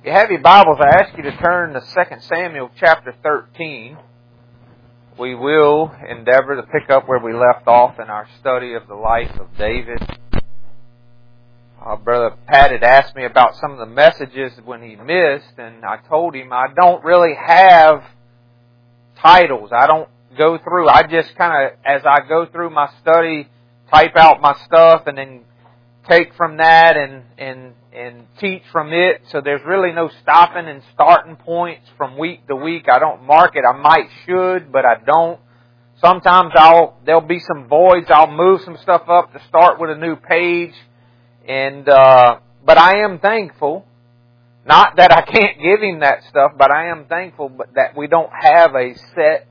If you have your Bibles, I ask you to turn to 2 Samuel chapter 13. We will endeavor to pick up where we left off in our study of the life of David. Brother Pat had asked me about some of the messages when he missed, and I told him I don't really have titles. I don't go through. I just kind of, as I go through my study, type out my stuff and then take from that and teach from it. So there's really no stopping and starting points from week to week. I don't mark it. I might should, but I don't. Sometimes there'll be some voids. I'll move some stuff up to start with a new page. But I am thankful, not that I can't give him that stuff, but I am thankful that we don't have a set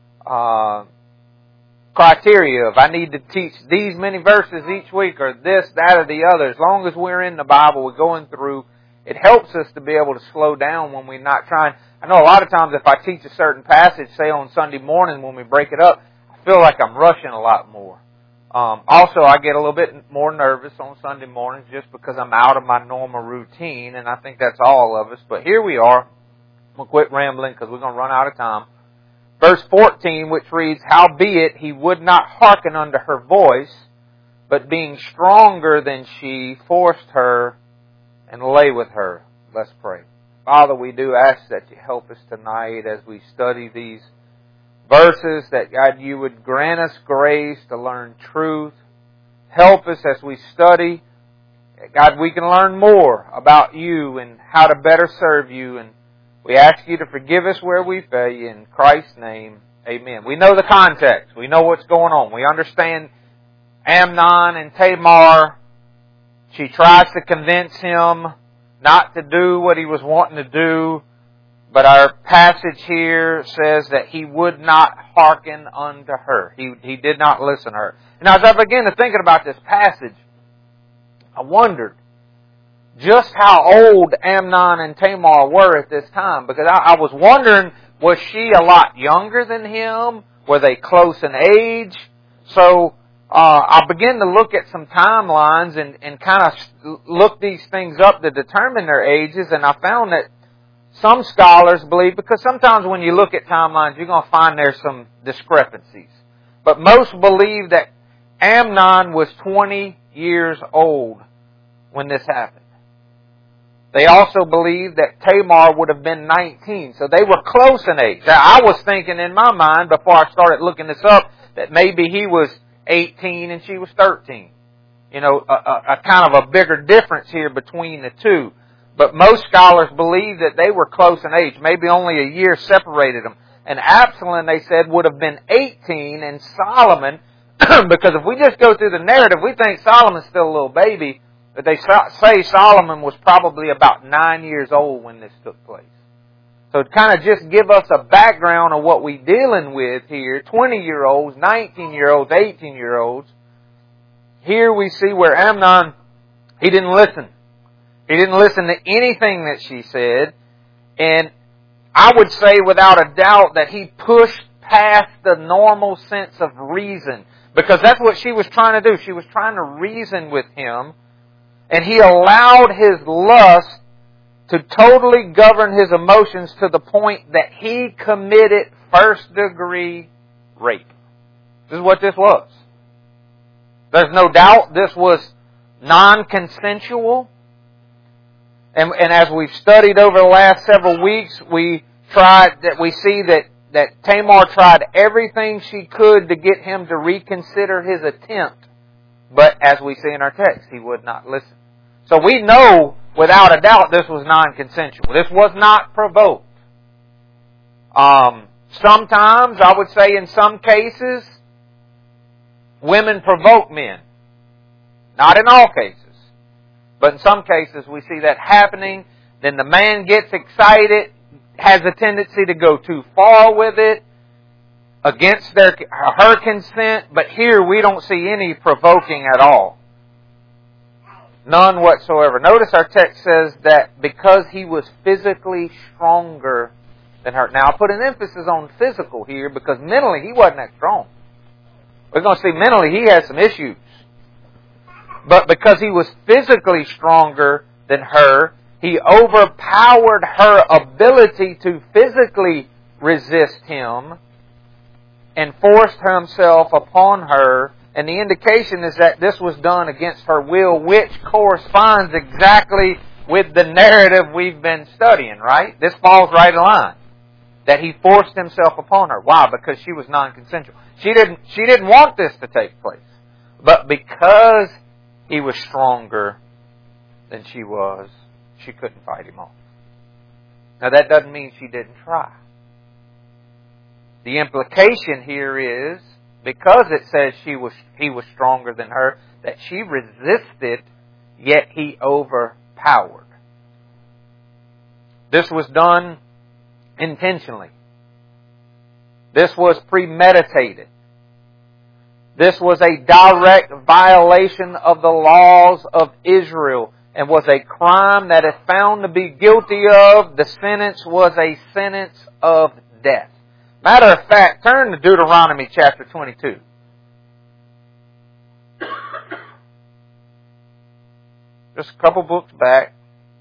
criteria of I need to teach these many verses each week or this, that, or the other. As long as we're in the Bible, we're going through, it helps us to be able to slow down when we're not trying. I know a lot of times if I teach a certain passage, say on Sunday morning when we break it up, I feel like I'm rushing a lot more. Also, I get a little bit more nervous on Sunday mornings just because I'm out of my normal routine, and I think that's all of us. But here we are. We'll quit rambling because we're going to run out of time. Verse 14, which reads, "Howbeit he would not hearken unto her voice, but being stronger than she, forced her and lay with her." Let's pray. Father, we do ask that you help us tonight as we study these verses, that God, you would grant us grace to learn truth. Help us as we study. God, we can learn more about you and how to better serve you, and we ask you to forgive us where we fail you. In Christ's name, amen. We know the context. We know what's going on. We understand Amnon and Tamar. She tries to convince him not to do what he was wanting to do. But our passage here says that he would not hearken unto her. He did not listen to her. And as I began to thinking about this passage, I wondered just how old Amnon and Tamar were at this time. Because I was wondering, was she a lot younger than him? Were they close in age? So I began to look at some timelines and kind of look these things up to determine their ages. And I found that some scholars believe, because sometimes when you look at timelines, you're going to find there's some discrepancies. But most believe that Amnon was 20 years old when this happened. They also believe that Tamar would have been 19. So they were close in age. Now, I was thinking in my mind before I started looking this up that maybe he was 18 and she was 13. You know, a kind of a bigger difference here between the two. But most scholars believe that they were close in age. Maybe only a year separated them. And Absalom, they said, would have been 18, and Solomon, because if we just go through the narrative, we think Solomon's still a little baby, but they say Solomon was probably about 9 years old when this took place. So to kind of just give us a background of what we're dealing with here, 20-year-olds, 19-year-olds, 18-year-olds, here we see where Amnon, he didn't listen. He didn't listen to anything that she said. And I would say without a doubt that he pushed past the normal sense of reason. Because that's what she was trying to do. She was trying to reason with him. And he allowed his lust to totally govern his emotions to the point that he committed first-degree rape. This is what this was. There's no doubt this was non-consensual. And as we've studied over the last several weeks, we see that Tamar tried everything she could to get him to reconsider his attempt. But as we see in our text, he would not listen. So we know without a doubt this was non-consensual. This was not provoked. Sometimes, I would say in some cases, women provoke men. Not in all cases. But in some cases, we see that happening. Then the man gets excited, has a tendency to go too far with it, against her consent. But here we don't see any provoking at all. None whatsoever. Notice our text says that because he was physically stronger than her. Now, I put an emphasis on physical here because mentally he wasn't that strong. We're going to see mentally he had some issues. But because he was physically stronger than her, He overpowered her ability to physically resist him and forced himself upon her. And the indication is that this was done against her will, which corresponds exactly with the narrative we've been studying, right? This falls right in line. That he forced himself upon her. Why? Because she was non-consensual. She didn't want this to take place. But because he was stronger than she was, she couldn't fight him off. Now that doesn't mean she didn't try. The implication here is, because it says he was stronger than her, that she resisted, yet he overpowered. This was done intentionally. This was premeditated. This was a direct violation of the laws of Israel and was a crime that if found to be guilty of, the sentence was a sentence of death. Matter of fact, turn to Deuteronomy chapter 22. Just a couple books back.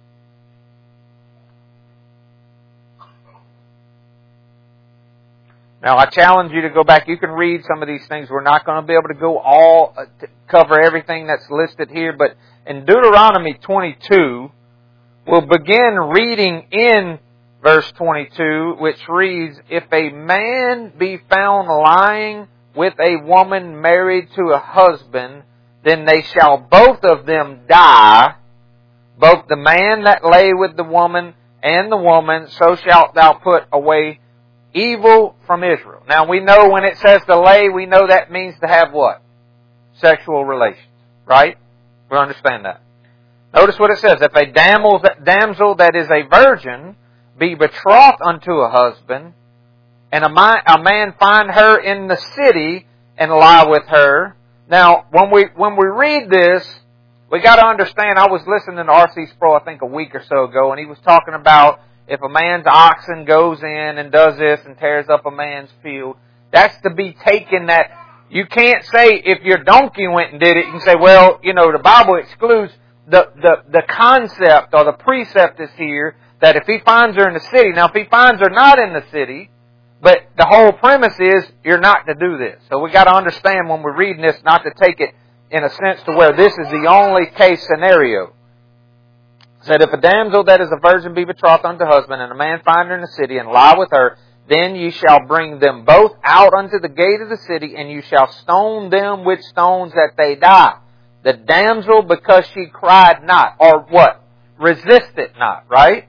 Now, I challenge you to go back. You can read some of these things. We're not going to be able to go cover everything that's listed here. But in Deuteronomy 22, we'll begin reading in verse 22, which reads, "If a man be found lying with a woman married to a husband, then they shall both of them die, both the man that lay with the woman and the woman, so shalt thou put away evil from Israel." Now we know when it says to lay, we know that means to have what? Sexual relations. Right? We understand that. Notice what it says. If a damsel that is a virgin be betrothed unto a husband, and a man find her in the city and lie with her. Now, when we read this, we got to understand, I was listening to R.C. Sproul, I think a week or so ago, and he was talking about if a man's oxen goes in and does this and tears up a man's field, that's to be taken that you can't say if your donkey went and did it, you can say, well, the Bible excludes the concept or the precept is here that if he finds her in the city, now if he finds her not in the city, but the whole premise is you're not to do this. So we got to understand when we're reading this not to take it in a sense to where this is the only case scenario. It said, if a damsel that is a virgin be betrothed unto husband, and a man find her in the city, and lie with her, then ye shall bring them both out unto the gate of the city, and you shall stone them with stones that they die. The damsel because she cried not, or what? Resisted not, right?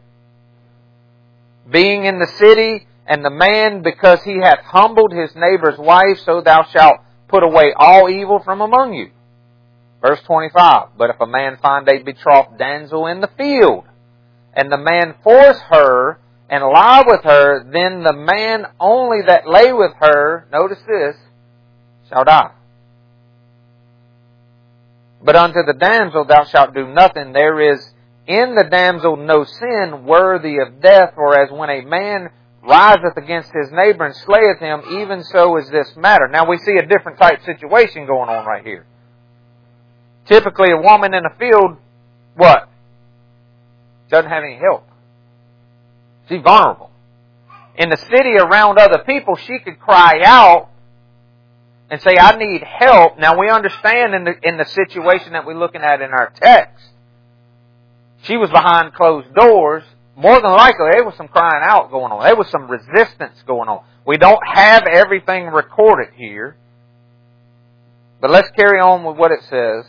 Being in the city, and the man because he hath humbled his neighbor's wife, so thou shalt put away all evil from among you. Verse 25, but if a man find a betrothed damsel in the field, and the man force her, and lie with her, then the man only that lay with her, notice this, shall die. But unto the damsel thou shalt do nothing. There is in the damsel no sin worthy of death, for as when a man riseth against his neighbor and slayeth him, even so is this matter. Now we see a different type situation going on right here. Typically a woman in a field, what? Doesn't have any help. She's vulnerable. In the city around other people, she could cry out and say, I need help. Now we understand in the situation that we're looking at in our text, she was behind closed doors. More than likely, there was some crying out going on. There was some resistance going on. We don't have everything recorded here. But let's carry on with what it says.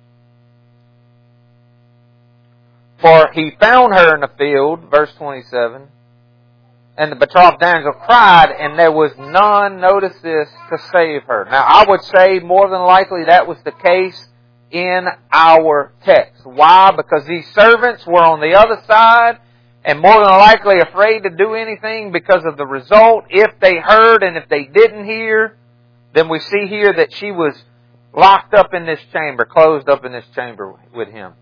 For he found her in the field, verse 27, and the betrothed damsel cried, and there was none, notice this, to save her. Now, I would say more than likely that was the case in our text. Why? Because these servants were on the other side, and more than likely afraid to do anything because of the result. If they heard and if they didn't hear, then we see here that she was locked up in this chamber, closed up in this chamber with him.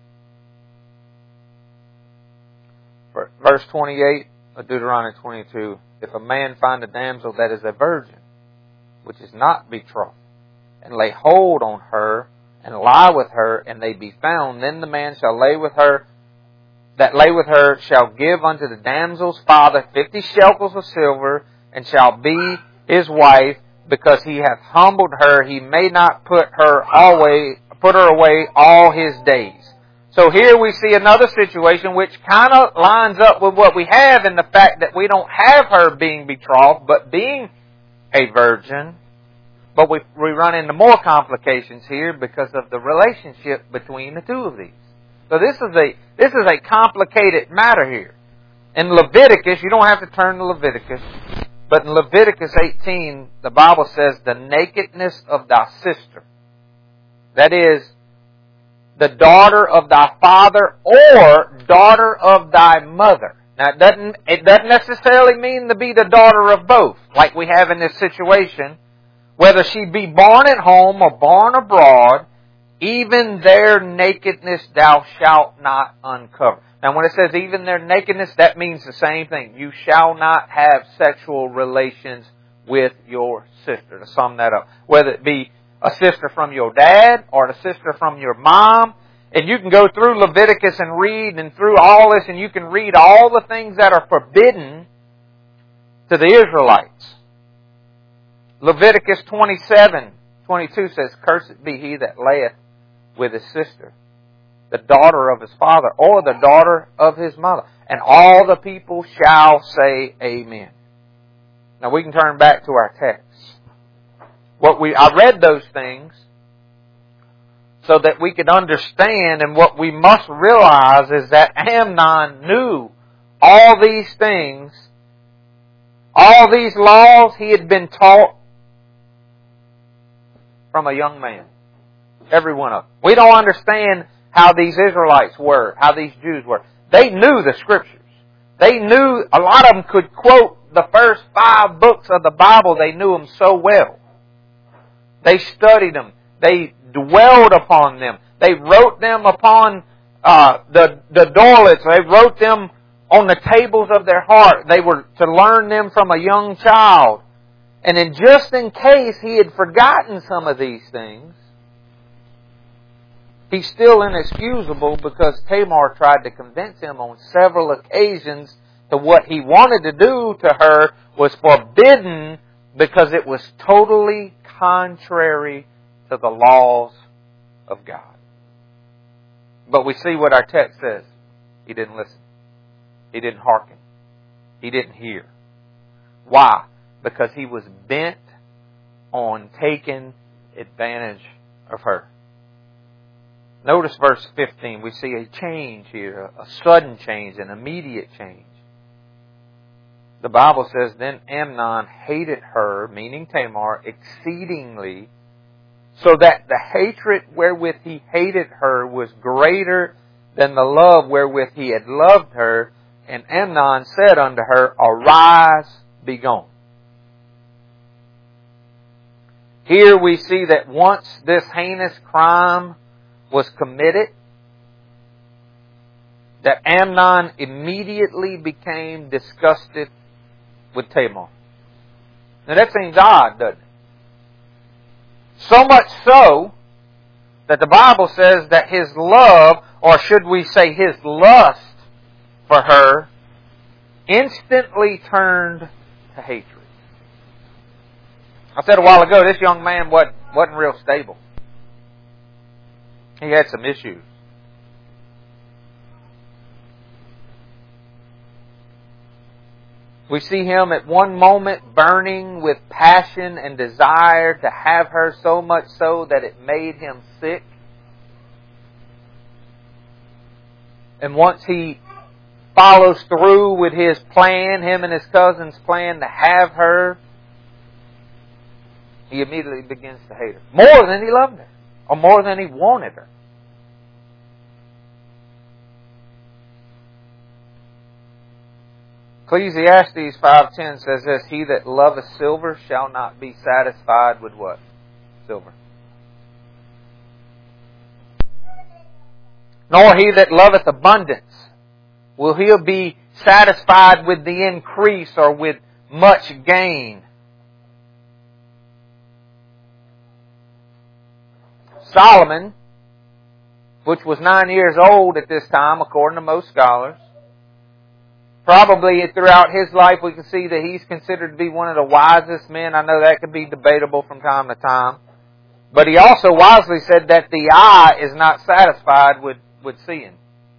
Verse 28 of Deuteronomy 22, if a man find a damsel that is a virgin, which is not betrothed, and lay hold on her, and lie with her, and they be found, then the man shall lay with her that lay with her shall give unto the damsel's father 50 shekels of silver, and shall be his wife, because he hath humbled her. He may not put her away all his days. So here we see another situation which kind of lines up with what we have in the fact that we don't have her being betrothed, but being a virgin. But we run into more complications here because of the relationship between the two of these. So this is a complicated matter here. In Leviticus, you don't have to turn to Leviticus, but in Leviticus 18, the Bible says, the nakedness of thy sister. That is, the daughter of thy father or daughter of thy mother. Now, it doesn't necessarily mean to be the daughter of both, like we have in this situation. Whether she be born at home or born abroad, even their nakedness thou shalt not uncover. Now, when it says even their nakedness, that means the same thing. You shall not have sexual relations with your sister, to sum that up. Whether it be a sister from your dad or a sister from your mom. And you can go through Leviticus and read and through all this, and you can read all the things that are forbidden to the Israelites. Leviticus 27:22 says, cursed be he that layeth with his sister, the daughter of his father, or the daughter of his mother. And all the people shall say amen. Now we can turn back to our text. I read those things so that we could understand, and what we must realize is that Amnon knew all these things, all these laws he had been taught from a young man. Every one of them. We don't understand how these Israelites were, how these Jews were. They knew the Scriptures. They knew, a lot of them could quote the first 5 books of the Bible. They knew them so well. They studied them. They dwelled upon them. They wrote them upon the doorlets. They wrote them on the tables of their heart. They were to learn them from a young child. And then just in case he had forgotten some of these things, he's still inexcusable because Tamar tried to convince him on several occasions that what he wanted to do to her was forbidden because it was totally contrary to the laws of God. But we see what our text says. He didn't listen. He didn't hearken. He didn't hear. Why? Because he was bent on taking advantage of her. Notice verse 15. We see a change here, a sudden change, an immediate change. The Bible says, then Amnon hated her, meaning Tamar, exceedingly, so that the hatred wherewith he hated her was greater than the love wherewith he had loved her. And Amnon said unto her, arise, be gone. Here we see that once this heinous crime was committed, that Amnon immediately became disgusted with Tamar. Now that seems odd, doesn't it? So much so that the Bible says that his love, or should we say his lust for her, instantly turned to hatred. I said a while ago, this young man wasn't real stable. He had some issues. We see him at one moment burning with passion and desire to have her, so much so that it made him sick. And once he follows through with his plan, him and his cousin's plan to have her, he immediately begins to hate her. More than he loved her. Or more than he wanted her. Ecclesiastes 5:10 says this, he that loveth silver shall not be satisfied with what? Silver. Nor he that loveth abundance will he be satisfied with the increase or with much gain. Solomon which was 9 years old at this time, according to most scholars. Probably throughout his life we can see that he's considered to be one of the wisest men. I know that could be debatable from time to time. But he also wisely said that the eye is not satisfied with seeing,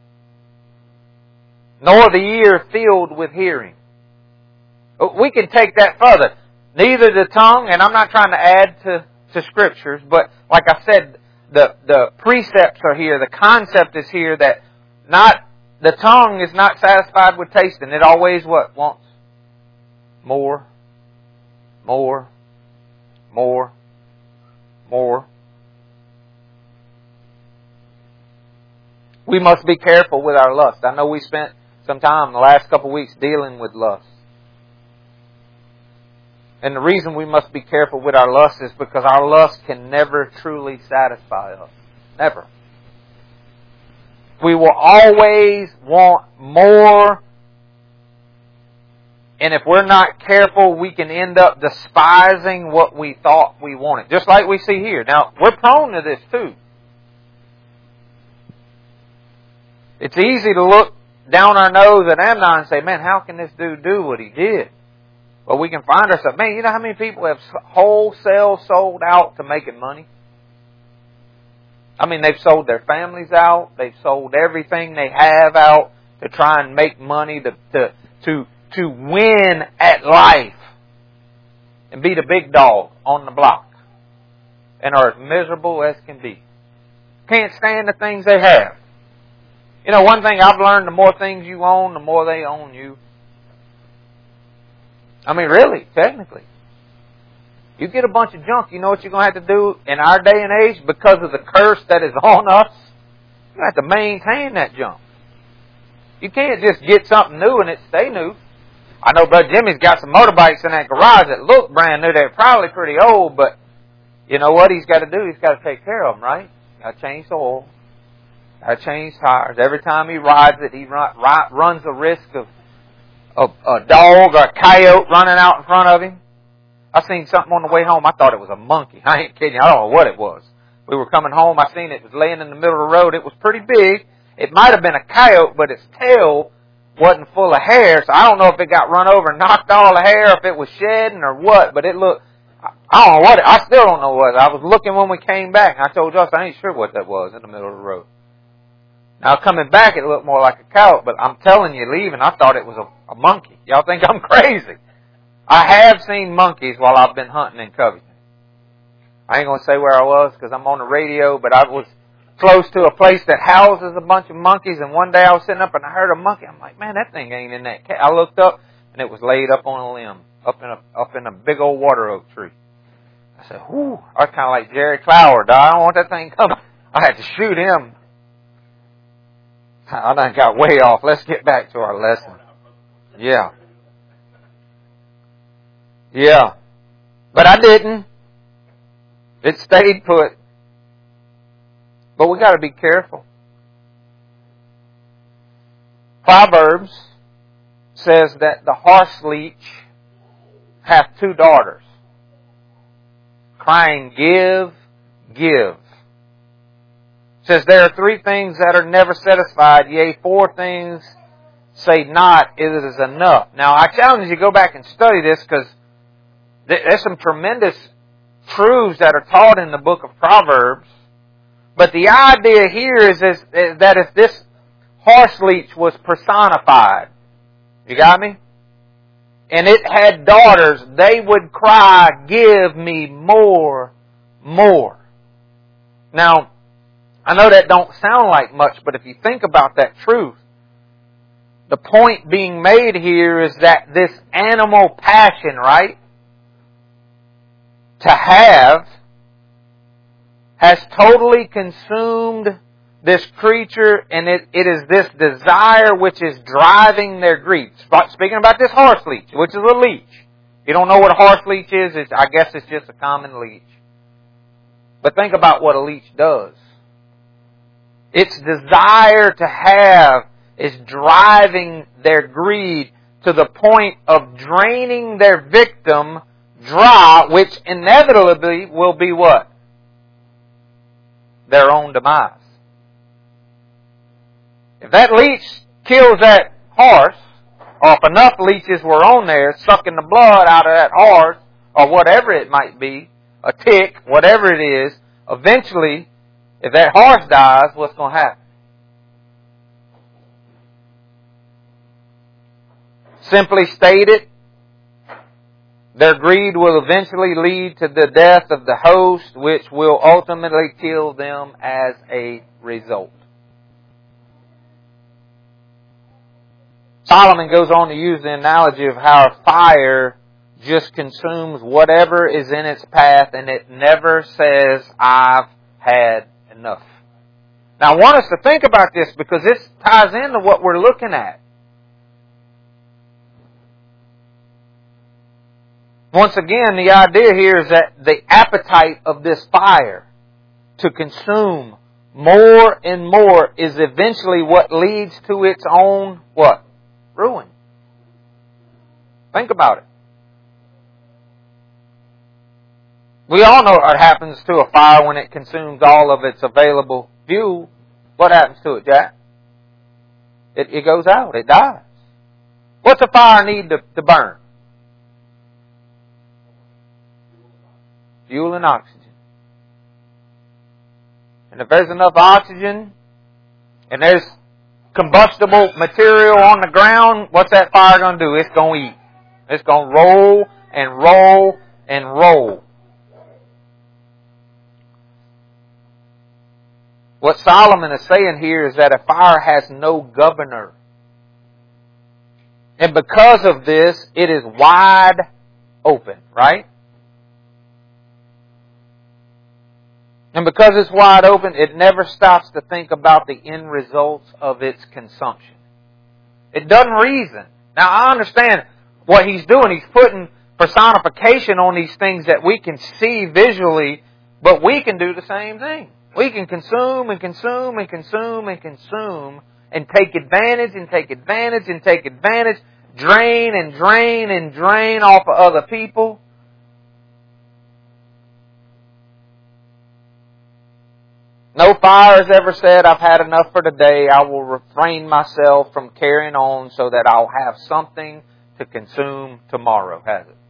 nor the ear filled with hearing. We can take that further. Neither the tongue, and I'm not trying to add to scriptures, but like I said, the precepts are here, the concept is here that the tongue is not satisfied with tasting. It always what? Wants more, more, more, more. We must be careful with our lust. I know we spent some time in the last couple of weeks dealing with lust. And the reason we must be careful with our lust is because our lust can never truly satisfy us. Never. We will always want more. And if we're not careful, we can end up despising what we thought we wanted. Just like we see here. Now, we're prone to this too. It's easy to look down our nose at Amnon and say, man, how can this dude do what he did? Well, we can find ourselves, man, you know how many people have wholesale sold out to making money? I mean, they've sold their families out. They've sold everything they have out to try and make money, to win at life and be the big dog on the block, and are as miserable as can be. Can't stand the things they have. You know, one thing I've learned, the more things you own, the more they own you. I mean, really, technically. You get a bunch of junk, you know what you're going to have to do in our day and age because of the curse that is on us? You have to maintain that junk. You can't just get something new and it stay new. I know Brother Jimmy's got some motorbikes in that garage that look brand new. They're probably pretty old, but you know what he's got to do? He's got to take care of them, right? Got to change the oil. Got to change tires. Every time he rides it, he runs the risk of a dog or a coyote running out in front of him. I seen something on the way home. I thought it was a monkey. I ain't kidding you. I don't know what it was. We were coming home. I seen it was laying in the middle of the road. It was pretty big. It might have been a coyote, but its tail wasn't full of hair. So I don't know if it got run over and knocked all the hair, if it was shedding or what. But it looked, I don't know what, I still don't know what. I was looking when we came back. And I told Justin, I ain't sure what that was in the middle of the road. Now coming back, it looked more like a coyote, but I'm telling you, leaving, I thought it was a monkey. Y'all think I'm crazy? I have seen monkeys while I've been hunting in Covington. I ain't going to say where I was because I'm on the radio, but I was close to a place that houses a bunch of monkeys, and one day I was sitting up and I heard a monkey. I'm like, man, that thing ain't in that cat. I looked up and it was laid up on a limb, up in a big old water oak tree. I said, whoo, I was kind of like Jerry Clower. I don't want that thing coming. I had to shoot him. I done got way off. Let's get back to our lesson. Yeah. Yeah. But I didn't. It stayed put. But we got to be careful. Proverbs says that the horse leech hath 2 daughters, crying, give, give. Says there are 3 things that are never satisfied, yea, 4 things say not, it is enough. Now I challenge you to go back and study this because there's some tremendous truths that are taught in the book of Proverbs. But the idea here is that if this horse leech was personified, you got me? And it had daughters, they would cry, give me more, more. Now, I know that don't sound like much, but if you think about that truth, the point being made here is that this animal passion, right, to have, has totally consumed this creature, and it is this desire which is driving their greed. Speaking about this horse leech, which is a leech. If you don't know what a horse leech is, I guess it's just a common leech. But think about what a leech does. Its desire to have is driving their greed to the point of draining their victim dry, which inevitably will be what? Their own demise. If that leech kills that horse, or if enough leeches were on there sucking the blood out of that horse, or whatever it might be, a tick, whatever it is, eventually, if that horse dies, what's going to happen? Simply stated, their greed will eventually lead to the death of the host, which will ultimately kill them as a result. Solomon goes on to use the analogy of how a fire just consumes whatever is in its path, and it never says, I've had enough. Now I want us to think about this because this ties into what we're looking at. Once again, the idea here is that the appetite of this fire to consume more and more is eventually what leads to its own, what? Ruin. Think about it. We all know what happens to a fire when it consumes all of its available fuel. What happens to it, Jack? It goes out. It dies. What's a fire need to burn? Fuel and oxygen. And if there's enough oxygen and there's combustible material on the ground, what's that fire going to do? It's going to eat. It's going to roll and roll and roll. What Solomon is saying here is that a fire has no governor. And because of this, it is wide open, right? And because it's wide open, it never stops to think about the end results of its consumption. It doesn't reason. Now, I understand what he's doing. He's putting personification on these things that we can see visually, but we can do the same thing. We can consume and consume and consume and consume and take advantage and take advantage and take advantage, drain and drain and drain off of other people. No fire has ever said, I've had enough for today. I will refrain myself from carrying on so that I'll have something to consume tomorrow, has it?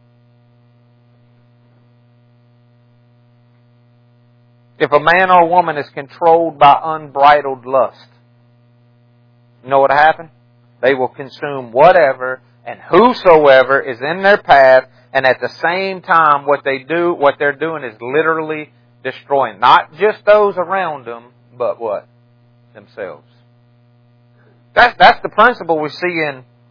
If a man or a woman is controlled by unbridled lust, you know what will happen? They will consume whatever and whosoever is in their path, and at the same time what they're doing is literally destroying not just those around them, but what? Themselves. That's the principle we see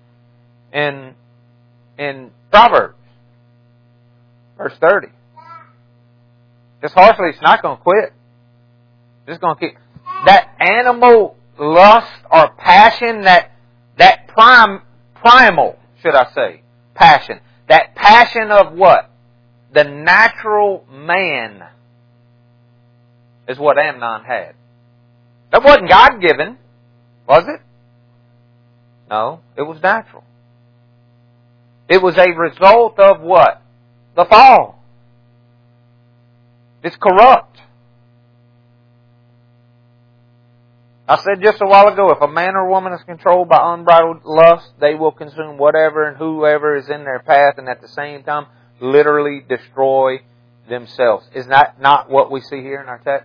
in Proverbs. Verse 30. This horse leech is not going to quit. It's going to keep. That animal lust or passion, that primal, should I say, passion. That passion of what? The natural man is what Amnon had. That wasn't God-given, was it? No, it was natural. It was a result of what? The fall. It's corrupt. I said just a while ago, if a man or woman is controlled by unbridled lust, they will consume whatever and whoever is in their path, and at the same time literally destroy themselves. Is that not what we see here in our text?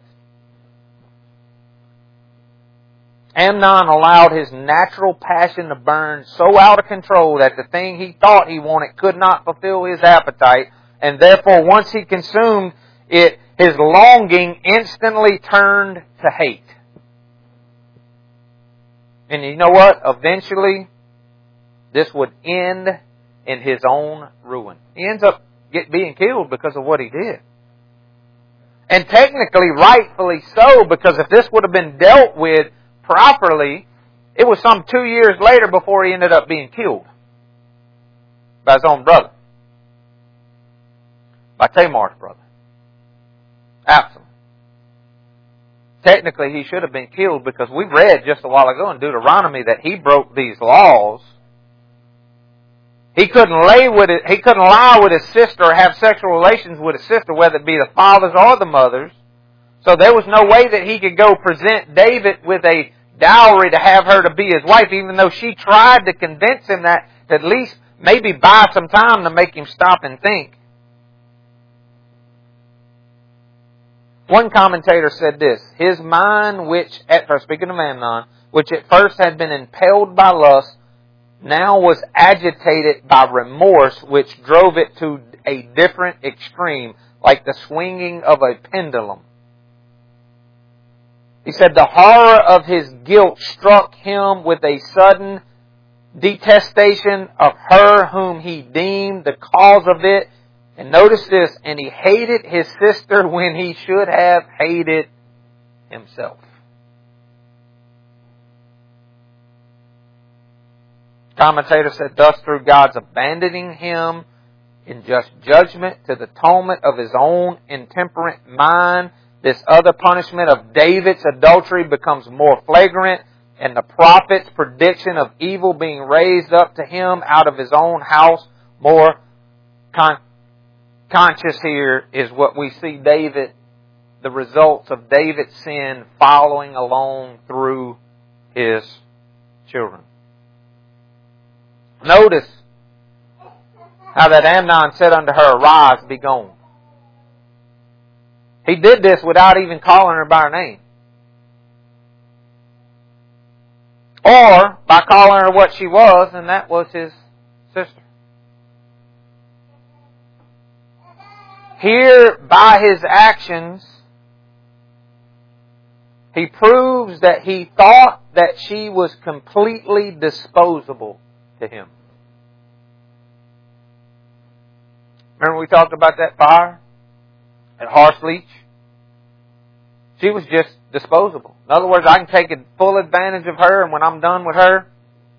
Amnon allowed his natural passion to burn so out of control that the thing he thought he wanted could not fulfill his appetite, and therefore once he consumed it, his longing instantly turned to hate. And you know what? Eventually, this would end in his own ruin. He ends up being killed because of what he did. And technically, rightfully so, because if this would have been dealt with properly, it was some 2 years later before he ended up being killed by his own brother, by Tamar's brother, Absalom. Technically, he should have been killed because we read just a while ago in Deuteronomy that he broke these laws. He couldn't lie with his sister or have sexual relations with his sister, whether it be the father's or the mother's. So there was no way that he could go present David with a dowry to have her to be his wife, even though she tried to convince him that to at least maybe buy some time to make him stop and think. One commentator said this, his mind which, at first, speaking of Amnon, which at first had been impelled by lust, now was agitated by remorse, which drove it to a different extreme, like the swinging of a pendulum. He said the horror of his guilt struck him with a sudden detestation of her whom he deemed the cause of it. And notice this, and he hated his sister when he should have hated himself. Commentator said, thus through God's abandoning him in just judgment to the atonement of his own intemperate mind, this other punishment of David's adultery becomes more flagrant, and the prophet's prediction of evil being raised up to him out of his own house more conscious here is what we see David, the results of David's sin following along through his children. Notice how that Amnon said unto her, arise, be gone. He did this without even calling her by her name. Or by calling her what she was, and that was his sister. Here, by his actions, he proves that he thought that she was completely disposable to him. Remember we talked about that fire at Harsleach? She was just disposable. In other words, I can take full advantage of her, and when I'm done with her,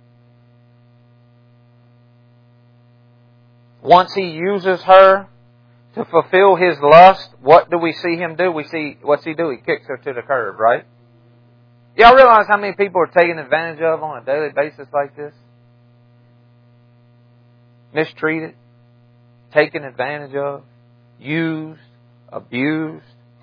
once he uses her to fulfill his lust, what do we see him do? What's he do? He kicks her to the curb, right? Y'all realize how many people are taken advantage of on a daily basis like this? Mistreated, taken advantage of, used, abused.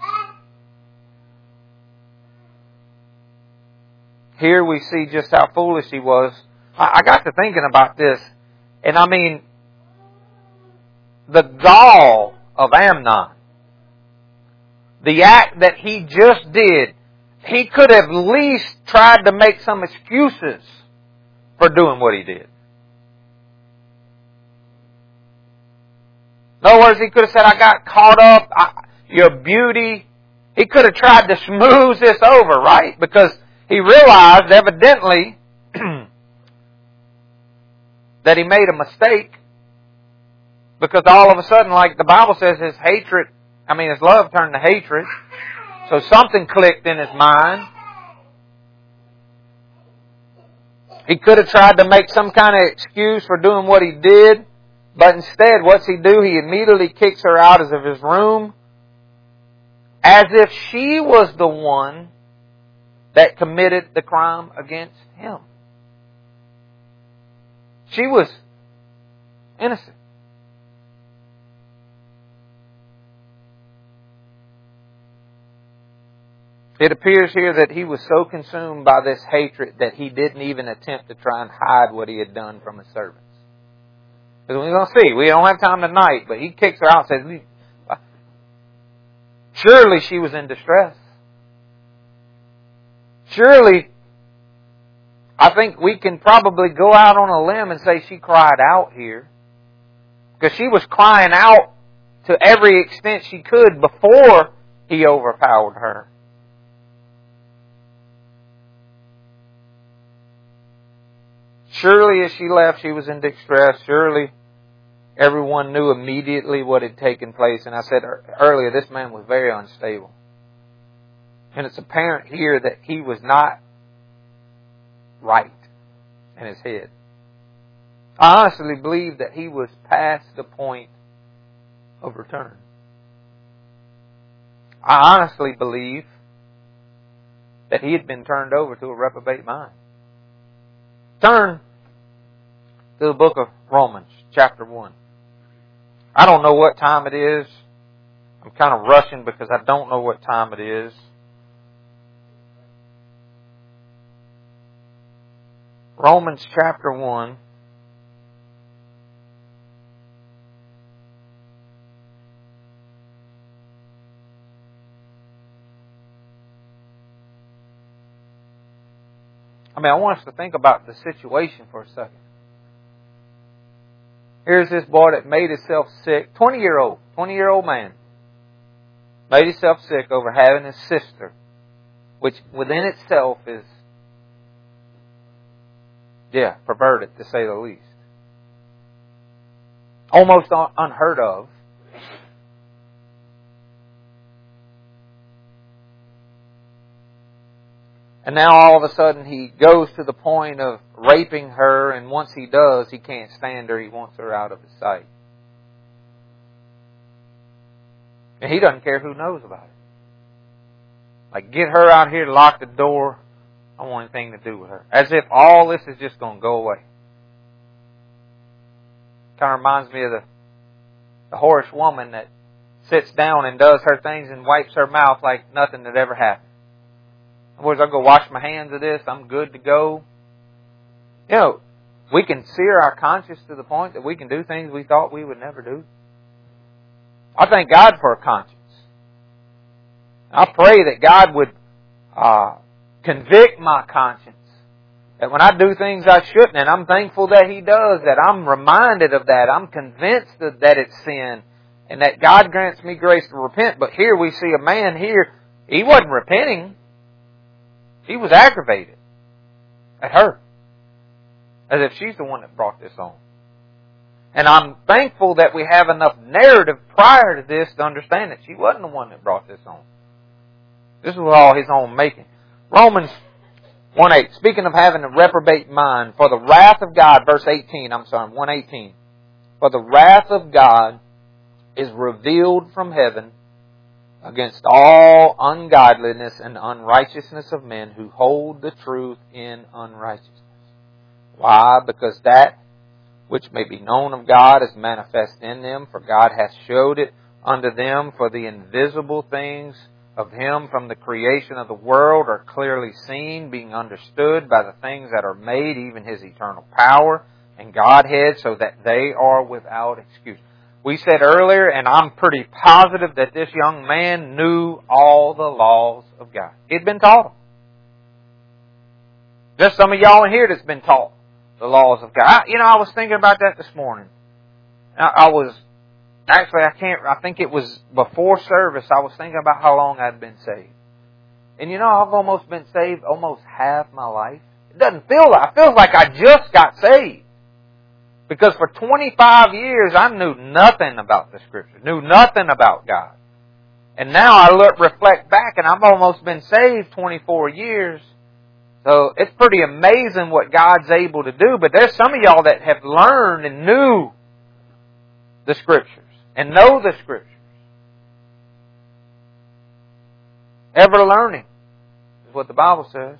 Here we see just how foolish he was. I got to thinking about this, and I mean, the gall of Amnon, the act that he just did, he could have at least tried to make some excuses for doing what he did. In other words, he could have said, I got caught up, your beauty. He could have tried to smooth this over, right? Because he realized, evidently, that he made a mistake. Because all of a sudden, like the Bible says, his love turned to hatred. So something clicked in his mind. He could have tried to make some kind of excuse for doing what he did. But instead, what's he do? He immediately kicks her out of his room as if she was the one that committed the crime against him. She was innocent. It appears here that he was so consumed by this hatred that he didn't even attempt to try and hide what he had done from his servants. Because we're going to see, we don't have time tonight, but he kicks her out and says, surely she was in distress. Surely, I think we can probably go out on a limb and say she cried out here. Because she was crying out to every extent she could before he overpowered her. Surely as she left, she was in distress. Surely everyone knew immediately what had taken place. And I said earlier, this man was very unstable. And it's apparent here that he was not right in his head. I honestly believe that he was past the point of return. I honestly believe that he had been turned over to a reprobate mind. Turn to the book of Romans, chapter 1. I don't know what time it is. I'm kind of rushing because I don't know what time it is. Romans chapter 1. I want us to think about the situation for a second. Here's this boy that made himself sick, 20-year-old man, made himself sick over having his sister, which within itself is, perverted to say the least. Almost unheard of. And now all of a sudden he goes to the point of raping her, and once he does, he can't stand her. He wants her out of his sight. And he doesn't care who knows about it. Like, get her out here, lock the door. I don't want anything to do with her. As if all this is just going to go away. Kind of reminds me of the whorish woman that sits down and does her things and wipes her mouth like nothing had ever happened. In other words, I'll go wash my hands of this. I'm good to go. We can sear our conscience to the point that we can do things we thought we would never do. I thank God for a conscience. I pray that God would convict my conscience. That when I do things I shouldn't, and I'm thankful that He does, that I'm reminded of that. I'm convinced that it's sin, and that God grants me grace to repent. But here we see a man here, he wasn't repenting. He was aggravated at her. As if she's the one that brought this on. And I'm thankful that we have enough narrative prior to this to understand that she wasn't the one that brought this on. This was all his own making. Romans 1:8. Speaking of having a reprobate mind, for the wrath of God, verse 18, 1:18. For the wrath of God is revealed from heaven against all ungodliness and unrighteousness of men who hold the truth in unrighteousness. Why? Because that which may be known of God is manifest in them, for God hath showed it unto them, for the invisible things of Him from the creation of the world are clearly seen, being understood by the things that are made, even His eternal power and Godhead, so that they are without excuse. We said earlier, and I'm pretty positive that this young man knew all the laws of God. He'd been taught them. There's some of y'all in here that's been taught the laws of God. I was thinking about that this morning. I think it was before service, I was thinking about how long I'd been saved. And I've almost been saved almost half my life. It doesn't feel like, it feels like I just got saved. Because for 25 years, I knew nothing about the Scripture, knew nothing about God. And now I reflect back, and I've almost been saved 24 years. So it's pretty amazing what God's able to do. But there's some of y'all that have learned and knew the Scriptures and know the Scriptures. Ever learning is what the Bible says.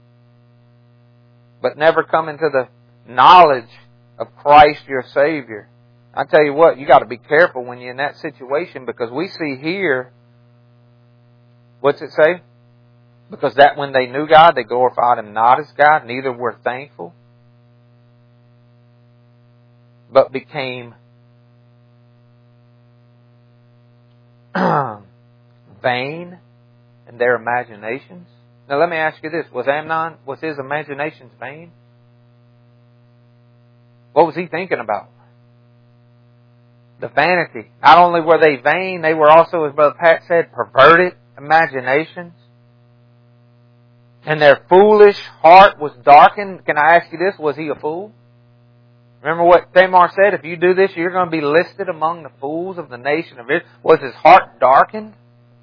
But never coming to the knowledge of Christ your Savior. I tell you what, you got to be careful when you're in that situation, because we see here, what's it say? Because that when they knew God, they glorified Him not as God, neither were thankful, but became vain in their imaginations. Now let me ask you this, was his imaginations vain? What was he thinking about? The vanity. Not only were they vain, they were also, as Brother Pat said, perverted imaginations. And their foolish heart was darkened. Can I ask you this? Was he a fool? Remember what Tamar said? If you do this, you're going to be listed among the fools of the nation of Israel. Was his heart darkened?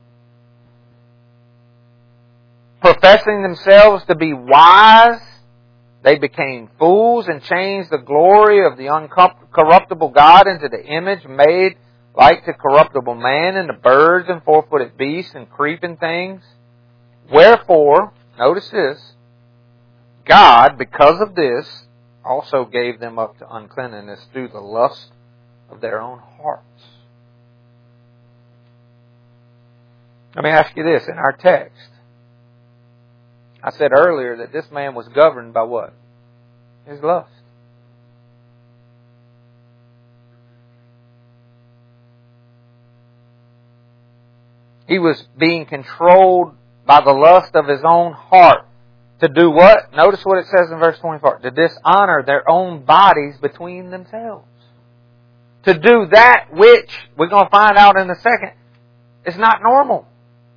Professing themselves to be wise, they became fools and changed the glory of the uncorruptible God into the image made like to corruptible man and the birds and four-footed beasts and creeping things. Wherefore, notice this, God, because of this, also gave them up to uncleanness through the lust of their own hearts. Let me ask you this, in our text, I said earlier that this man was governed by what? His lust. He was being controlled by the lust of his own heart. To do what? Notice what it says in verse 24. To dishonor their own bodies between themselves. To do that which, we're going to find out in a second, is not normal.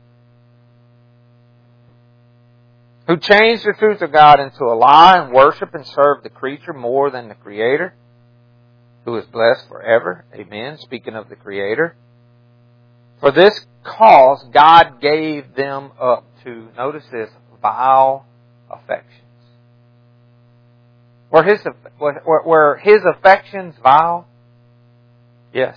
Who changed the truth of God into a lie and worship and serve the creature more than the Creator, who is blessed forever. Amen. Speaking of the Creator. For this cause God gave them up to, notice this, vile affections. Were his affections vile? Yes.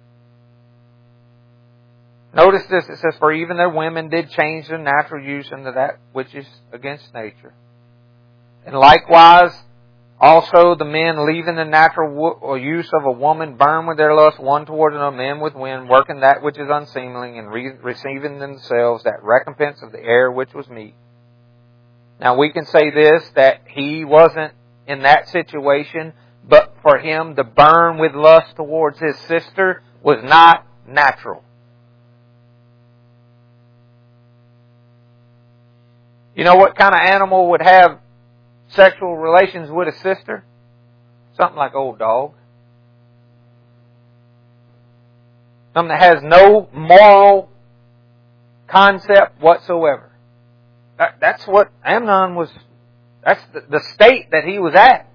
Notice this, it says, for even their women did change their natural use into that which is against nature. And likewise, also the men, leaving the natural use of a woman, burn with their lust one towards another, men with women, working that which is unseemly, and receiving themselves that recompense of the error which was meet. Now we can say this, that he wasn't in that situation, but for him to burn with lust towards his sister was not natural. You know what kind of animal would have sexual relations with a sister? Something like old dog. Something that has no moral concept whatsoever. That's what Amnon was, that's the state that he was at.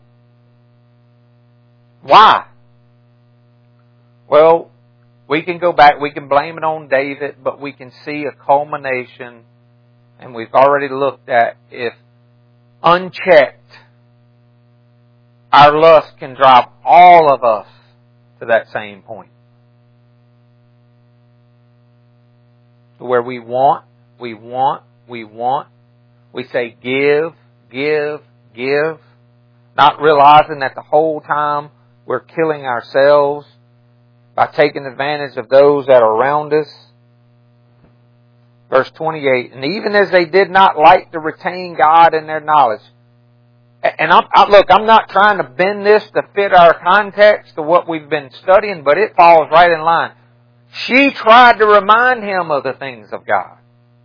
Why? Well, we can go back, we can blame it on David, but we can see a culmination, and we've already looked at, if unchecked, our lust can drive all of us to that same point. To where we want. We say give, not realizing that the whole time we're killing ourselves by taking advantage of those that are around us. Verse 28, and even as they did not like to retain God in their knowledge. And I'm not trying to bend this to fit our context to what we've been studying, but it falls right in line. She tried to remind him of the things of God.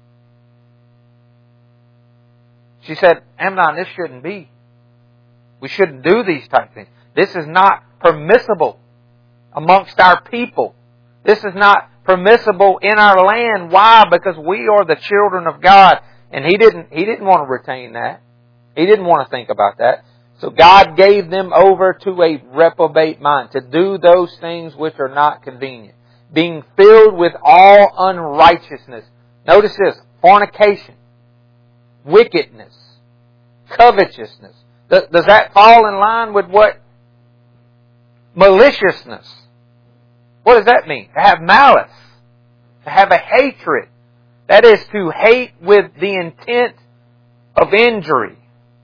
She said, Amnon, this shouldn't be. We shouldn't do these type of things. This is not permissible amongst our people. This is not permissible in our land. Why? Because we are the children of God. And He didn't want to retain that. He didn't want to think about that. So God gave them over to a reprobate mind, to do those things which are not convenient. Being filled with all unrighteousness. Notice this, fornication, wickedness, covetousness. Does that fall in line with what? Maliciousness. What does that mean? To have malice. To have a hatred. That is to hate with the intent of injury.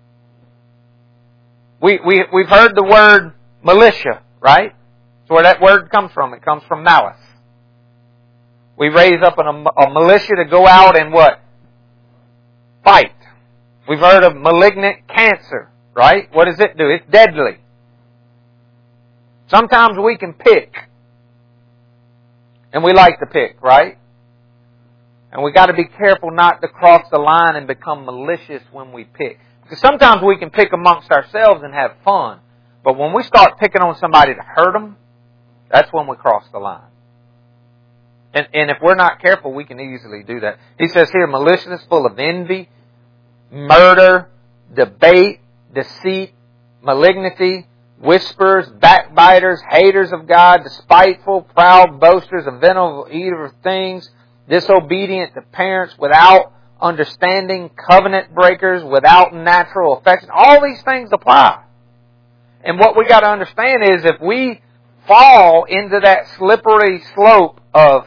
We've heard the word militia, right? That's where that word comes from. It comes from malice. We raise up a militia to go out and what? Fight. We've heard of malignant cancer, right? What does it do? It's deadly. Sometimes we can pick. And we like to pick, right? And we got to be careful not to cross the line and become malicious when we pick. Because sometimes we can pick amongst ourselves and have fun. But when we start picking on somebody to hurt them, that's when we cross the line. And if we're not careful, we can easily do that. He says here, maliciousness, full of envy, murder, debate, deceit, malignity, whisperers, backbiters, haters of God, despiteful, proud, boasters, inventors of evil things, disobedient to parents, without understanding, covenant breakers, without natural affection. All these things apply. And what we got to understand is if we fall into that slippery slope of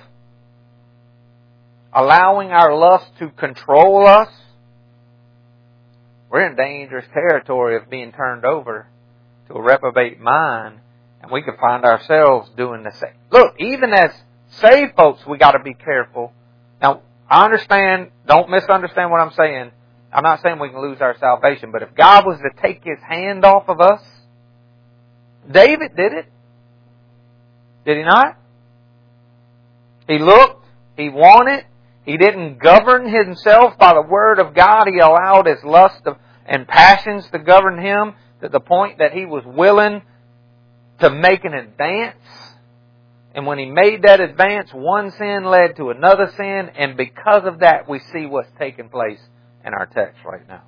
allowing our lust to control us, we're in dangerous territory of being turned over to a reprobate mind, and we could find ourselves doing the same. Look, even as saved folks, we got to be careful. Now, I understand, don't misunderstand what I'm saying. I'm not saying we can lose our salvation, but if God was to take His hand off of us, David did it. Did he not? He looked, he wanted, he didn't govern himself by the Word of God. He allowed his lust and passions to govern him to the point that he was willing to make an advance. And when he made that advance, one sin led to another sin, and because of that, we see what's taking place in our text right now.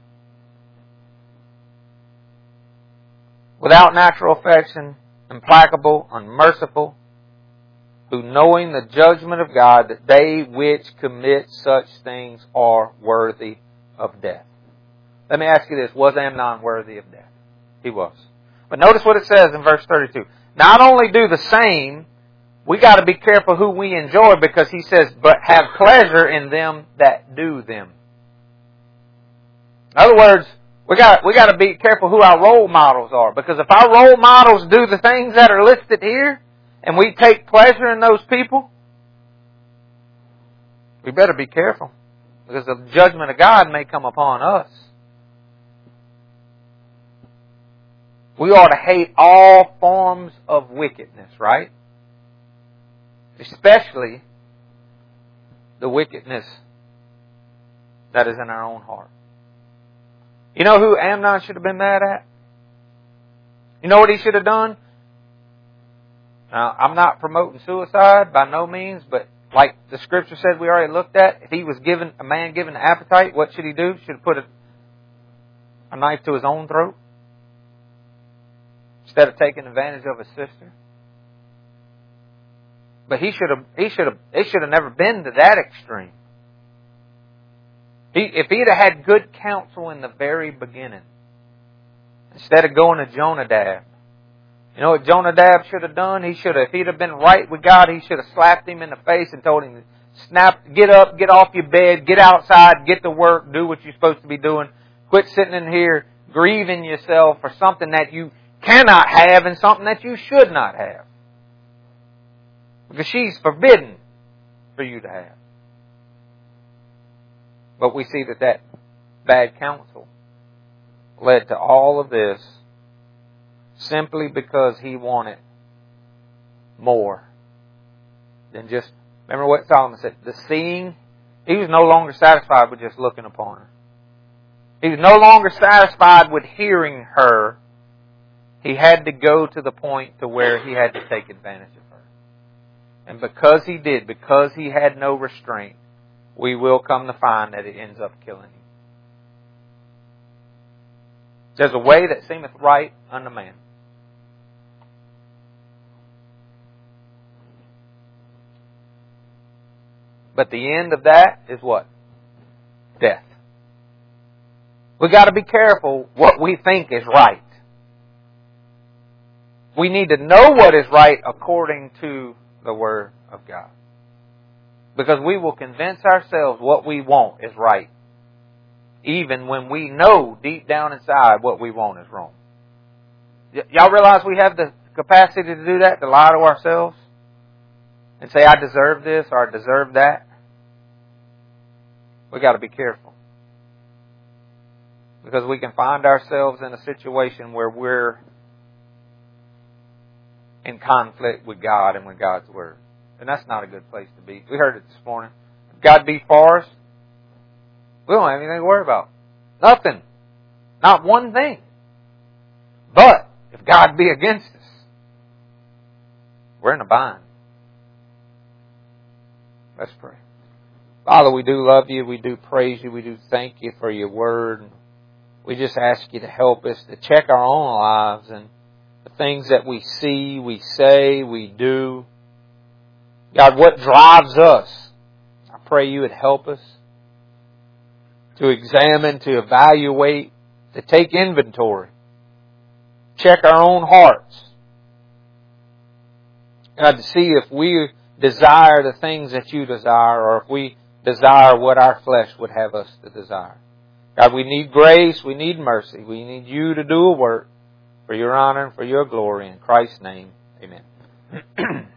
Without natural affection, implacable, unmerciful, who knowing the judgment of God, that they which commit such things are worthy of death. Let me ask you this, was Amnon worthy of death? He was. But notice what it says in verse 32. Not only do the same, we got to be careful who we enjoy, because he says, but have pleasure in them that do them. In other words, we got to be careful who our role models are, because if our role models do the things that are listed here, and we take pleasure in those people, we better be careful, because the judgment of God may come upon us. We ought to hate all forms of wickedness, right? Especially the wickedness that is in our own heart. You know who Amnon should have been mad at? You know what he should have done? Now, I'm not promoting suicide by no means, but like the scripture said we already looked at, if he was given a man given an appetite, what should he do? Should have put a knife to his own throat instead of taking advantage of his sister. But it should have never been to that extreme. If he'd have had good counsel in the very beginning, instead of going to Jonadab, you know what Jonadab should have done? If he'd have been right with God, he should have slapped him in the face and told him, get up, get off your bed, get outside, get to work, do what you're supposed to be doing. Quit sitting in here grieving yourself for something that you cannot have and something that you should not have. Because she's forbidden for you to have. But we see that bad counsel led to all of this simply because he wanted more than just, remember what Solomon said, the seeing. He was no longer satisfied with just looking upon her. He was no longer satisfied with hearing her. He had to go to the point to where he had to take advantage of her. And because he did, because he had no restraint, we will come to find that it ends up killing him. There's a way that seemeth right unto man, but the end of that is what? Death. We've got to be careful what we think is right. We need to know what is right according to the Word of God. Because we will convince ourselves what we want is right, even when we know deep down inside what we want is wrong. Y'all realize we have the capacity to do that, to lie to ourselves and say, I deserve this or I deserve that? We've got to be careful. Because we can find ourselves in a situation where we're in conflict with God and with God's Word. And that's not a good place to be. We heard it this morning. If God be for us, we don't have anything to worry about. Nothing. Not one thing. But if God be against us, we're in a bind. Let's pray. Father, we do love you. We do praise you. We do thank you for your Word. We just ask you to help us to check our own lives and the things that we see, we say, we do. God, what drives us? I pray you would help us to examine, to evaluate, to take inventory. Check our own hearts. God, to see if we desire the things that you desire or if we desire what our flesh would have us to desire. God, we need grace, we need mercy, we need you to do a work for your honor and for your glory. In Christ's name, amen.